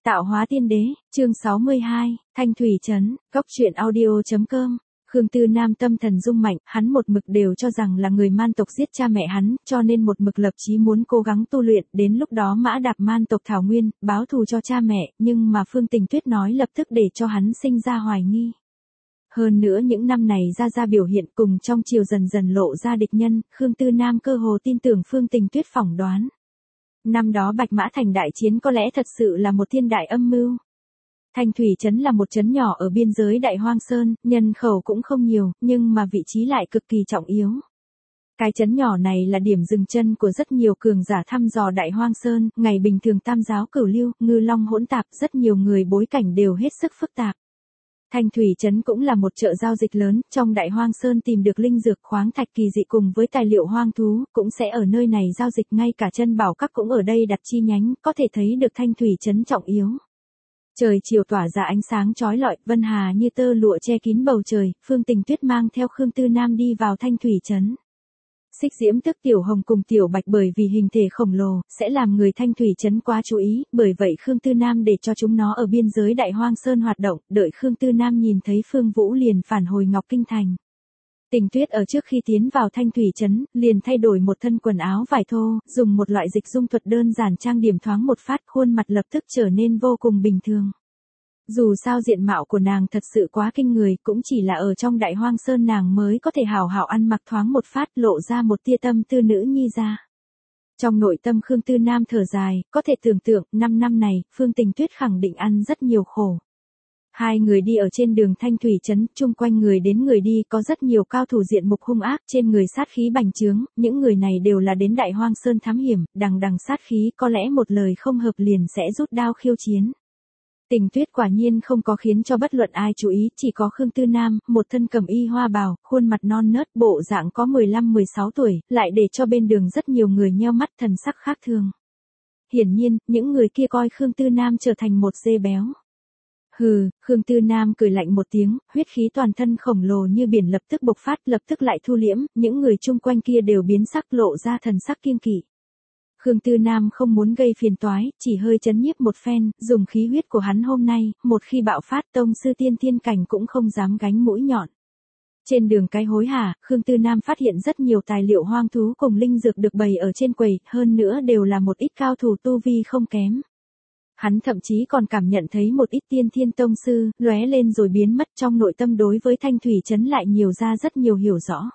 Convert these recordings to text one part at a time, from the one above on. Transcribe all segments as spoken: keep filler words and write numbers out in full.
Tạo hóa tiên đế, chương sáu mươi hai, Thanh Thủy Trấn, góc truyện audio.com. Khương Tư Nam tâm thần rung mạnh, hắn một mực đều cho rằng là người man tộc giết cha mẹ hắn, cho nên một mực lập chí muốn cố gắng tu luyện, đến lúc đó mã đạp man tộc thảo nguyên, báo thù cho cha mẹ, nhưng mà Phương Tình Tuyết nói lập tức để cho hắn sinh ra hoài nghi. Hơn nữa những năm này ra ra biểu hiện cùng trong chiều dần dần lộ ra địch nhân, Khương Tư Nam cơ hồ tin tưởng Phương Tình Tuyết phỏng đoán. Năm đó Bạch Mã Thành đại chiến có lẽ thật sự là một thiên đại âm mưu. Thanh Thủy Trấn là một trấn nhỏ ở biên giới Đại Hoang Sơn, nhân khẩu cũng không nhiều, nhưng mà vị trí lại cực kỳ trọng yếu. Cái trấn nhỏ này là điểm dừng chân của rất nhiều cường giả thăm dò Đại Hoang Sơn, ngày bình thường tam giáo cửu lưu, ngư long hỗn tạp, rất nhiều người bối cảnh đều hết sức phức tạp. Thanh Thủy Trấn cũng là một chợ giao dịch lớn, trong Đại Hoang Sơn tìm được linh dược khoáng thạch kỳ dị cùng với tài liệu hoang thú, cũng sẽ ở nơi này giao dịch, ngay cả chân bảo các cũng ở đây đặt chi nhánh, có thể thấy được Thanh Thủy Trấn trọng yếu. Trời chiều tỏa ra ánh sáng chói lọi, vân hà như tơ lụa che kín bầu trời, Phương Tình Tuyết mang theo Khương Tư Nam đi vào Thanh Thủy Trấn. Xích Diễm tức Tiểu Hồng cùng Tiểu Bạch bởi vì hình thể khổng lồ, sẽ làm người Thanh Thủy Trấn quá chú ý, bởi vậy Khương Tư Nam để cho chúng nó ở biên giới Đại Hoang Sơn hoạt động, đợi Khương Tư Nam nhìn thấy Phương Vũ liền phản hồi Ngọc Kinh Thành. Tình Tuyết ở trước khi tiến vào Thanh Thủy Trấn, liền thay đổi một thân quần áo vải thô, dùng một loại dịch dung thuật đơn giản trang điểm thoáng một phát, khuôn mặt lập tức trở nên vô cùng bình thường. Dù sao diện mạo của nàng thật sự quá kinh người, cũng chỉ là ở trong Đại Hoang Sơn nàng mới có thể hào hào ăn mặc thoáng một phát, lộ ra một tia tâm tư nữ nhi ra. Trong nội tâm Khương Tư Nam thở dài, có thể tưởng tượng, năm năm này, Phương Tình Tuyết khẳng định ăn rất nhiều khổ. Hai người đi ở trên đường Thanh Thủy Trấn, chung quanh người đến người đi, có rất nhiều cao thủ diện mục hung ác, trên người sát khí bành trướng, những người này đều là đến Đại Hoang Sơn thám hiểm, đằng đằng sát khí, có lẽ một lời không hợp liền sẽ rút đao khiêu chiến. Tình Tuyết quả nhiên không có khiến cho bất luận ai chú ý, chỉ có Khương Tư Nam, một thân cẩm y hoa bào, khuôn mặt non nớt, bộ dạng có mười lăm mười sáu tuổi, lại để cho bên đường rất nhiều người nheo mắt thần sắc khác thường. Hiển nhiên, những người kia coi Khương Tư Nam trở thành một dê béo. Hừ, Khương Tư Nam cười lạnh một tiếng, huyết khí toàn thân khổng lồ như biển lập tức bộc phát, lập tức lại thu liễm, những người chung quanh kia đều biến sắc, lộ ra thần sắc kiêng kỵ. Khương Tư Nam không muốn gây phiền toái, chỉ hơi chấn nhiếp một phen, dùng khí huyết của hắn hôm nay, một khi bạo phát tông sư tiên thiên cảnh cũng không dám gánh mũi nhọn. Trên đường cái hối hả, Khương Tư Nam phát hiện rất nhiều tài liệu hoang thú cùng linh dược được bày ở trên quầy, hơn nữa đều là một ít cao thủ tu vi không kém. Hắn thậm chí còn cảm nhận thấy một ít tiên thiên tông sư, lóe lên rồi biến mất, trong nội tâm đối với Thanh Thủy Trấn lại nhiều ra rất nhiều hiểu rõ.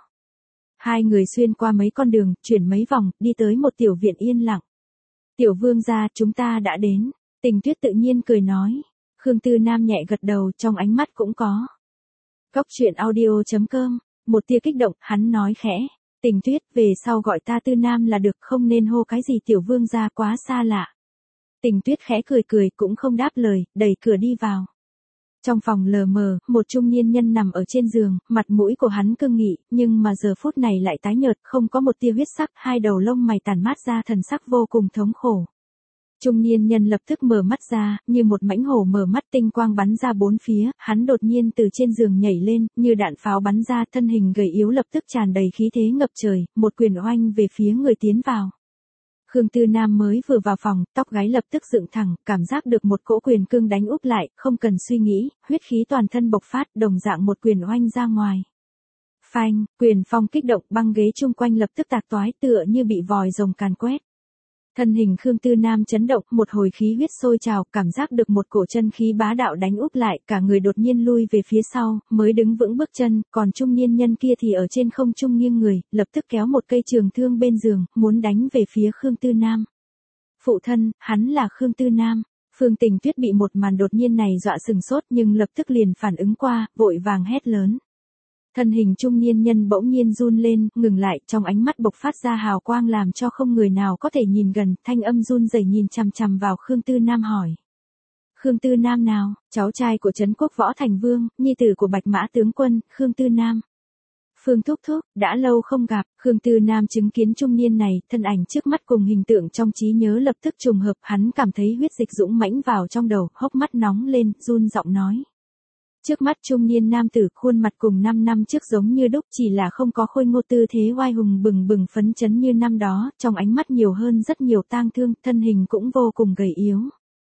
Hai người xuyên qua mấy con đường, chuyển mấy vòng, đi tới một tiểu viện yên lặng. Tiểu vương gia, chúng ta đã đến. Tình Tuyết tự nhiên cười nói. Khương Tư Nam nhẹ gật đầu, trong ánh mắt cũng có. Góc truyện audio.com, một tia kích động, hắn nói khẽ. Tình Tuyết, về sau gọi ta Tư Nam là được, không nên hô cái gì tiểu vương gia quá xa lạ. Tình Tuyết khẽ cười cười, cũng không đáp lời, đẩy cửa đi vào. Trong phòng lờ mờ, một trung niên nhân nằm ở trên giường, mặt mũi của hắn cương nghị, nhưng mà giờ phút này lại tái nhợt, không có một tia huyết sắc, hai đầu lông mày tàn mát ra thần sắc vô cùng thống khổ. Trung niên nhân lập tức mở mắt ra, như một mãnh hổ mở mắt, tinh quang bắn ra bốn phía, hắn đột nhiên từ trên giường nhảy lên, như đạn pháo bắn ra, thân hình gầy yếu lập tức tràn đầy khí thế ngập trời, một quyền oanh về phía người tiến vào. Khương Tư Nam mới vừa vào phòng, tóc gáy lập tức dựng thẳng, cảm giác được một cỗ quyền cương đánh úp lại, không cần suy nghĩ, huyết khí toàn thân bộc phát, đồng dạng một quyền oanh ra ngoài. Phanh, quyền phong kích động, băng ghế chung quanh lập tức tạc toái, tựa như bị vòi rồng càn quét. Thân hình Khương Tư Nam chấn động, một hồi khí huyết sôi trào, cảm giác được một cổ chân khí bá đạo đánh úp lại, cả người đột nhiên lui về phía sau, mới đứng vững bước chân, còn trung niên nhân kia thì ở trên không trung nghiêng người, lập tức kéo một cây trường thương bên giường, muốn đánh về phía Khương Tư Nam. Phụ thân, hắn là Khương Tư Nam. Phương Tình Tuyết bị một màn đột nhiên này dọa sừng sốt nhưng lập tức liền phản ứng qua, vội vàng hét lớn. Thân hình trung niên nhân bỗng nhiên run lên, ngừng lại, trong ánh mắt bộc phát ra hào quang làm cho không người nào có thể nhìn gần, thanh âm run rẩy nhìn chằm chằm vào Khương Tư Nam hỏi. Khương Tư Nam nào, cháu trai của Trấn Quốc Võ Thành Vương, nhi tử của Bạch Mã tướng quân, Khương Tư Nam. Phương thúc thúc, đã lâu không gặp, Khương Tư Nam chứng kiến trung niên này, thân ảnh trước mắt cùng hình tượng trong trí nhớ lập tức trùng hợp, hắn cảm thấy huyết dịch dũng mãnh vào trong đầu, hốc mắt nóng lên, run giọng nói. Trước mắt trung niên nam tử khuôn mặt cùng năm năm trước giống như đúc, chỉ là không có khôi ngô tư thế oai hùng bừng bừng phấn chấn như năm đó, trong ánh mắt nhiều hơn rất nhiều tang thương, thân hình cũng vô cùng gầy yếu.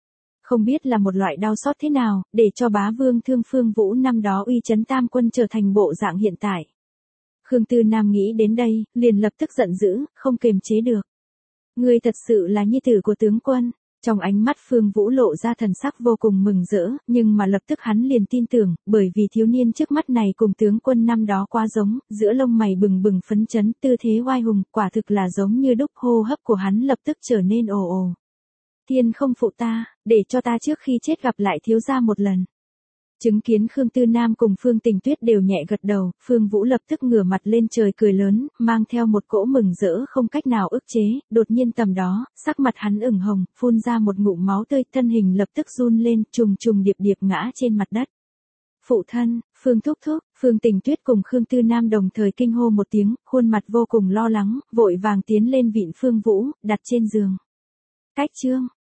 Không biết là một loại đau xót thế nào, để cho bá vương thương Phương Vũ năm đó uy chấn tam quân trở thành bộ dạng hiện tại. Khương Tư Nam nghĩ đến đây, liền lập tức giận dữ, không kềm chế được. Ngươi thật sự là nhi tử của tướng quân. Trong ánh mắt Phương Vũ lộ ra thần sắc vô cùng mừng rỡ, nhưng mà lập tức hắn liền tin tưởng, bởi vì thiếu niên trước mắt này cùng tướng quân năm đó quá giống, giữa lông mày bừng bừng phấn chấn, tư thế oai hùng, quả thực là giống như đúc, hô hấp của hắn lập tức trở nên ồ ồ. Thiên không phụ ta, để cho ta trước khi chết gặp lại thiếu gia một lần. Chứng kiến Khương Tư Nam cùng Phương Tình Tuyết đều nhẹ gật đầu, Phương Vũ lập tức ngửa mặt lên trời cười lớn, mang theo một cỗ mừng rỡ không cách nào ức chế, đột nhiên tầm đó, sắc mặt hắn ửng hồng, phun ra một ngụm máu tươi, thân hình lập tức run lên, trùng trùng điệp điệp ngã trên mặt đất. Phụ thân, Phương Thúc Thúc, Phương Tình Tuyết cùng Khương Tư Nam đồng thời kinh hô một tiếng, khuôn mặt vô cùng lo lắng, vội vàng tiến lên vịn Phương Vũ, đặt trên giường. Cách chương